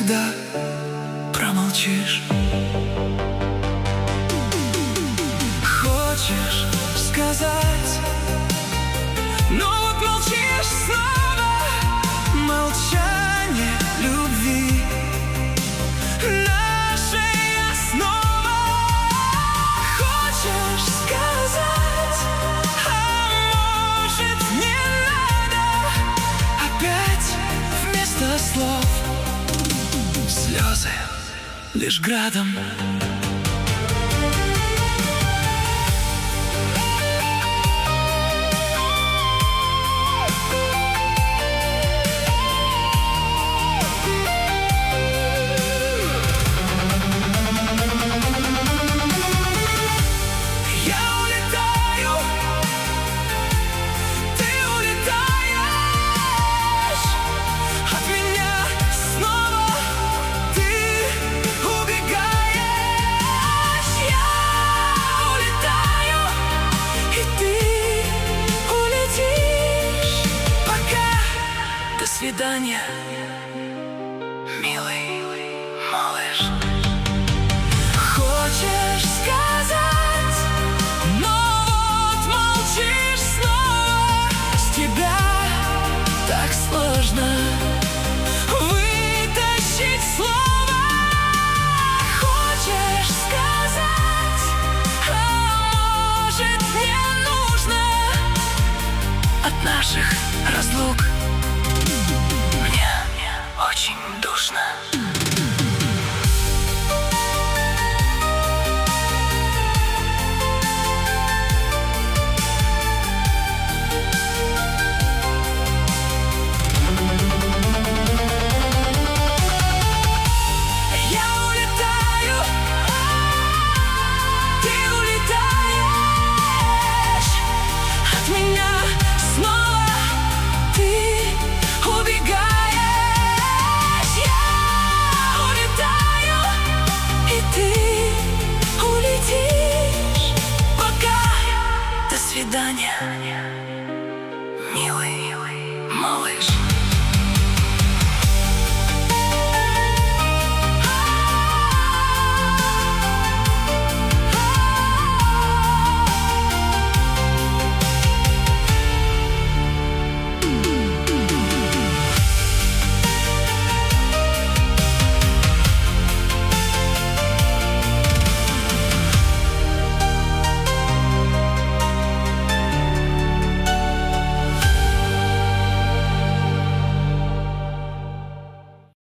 навсегда промолчишь. Хочешь сказать, но вот молчишь снова. Молчание любви нашей основа. Хочешь сказать, а может не надо. Опять вместо слов слезы лишь градом. До свидания, милый малыш. Хочешь сказать, но вот молчишь снова. С тебя так сложно вытащить слово. Хочешь сказать, а может не нужно. От наших разлук очень душно. Я улетаю, ты улетаешь от меня снова, ты убегаешь. Ты улетишь, пока. До свидания.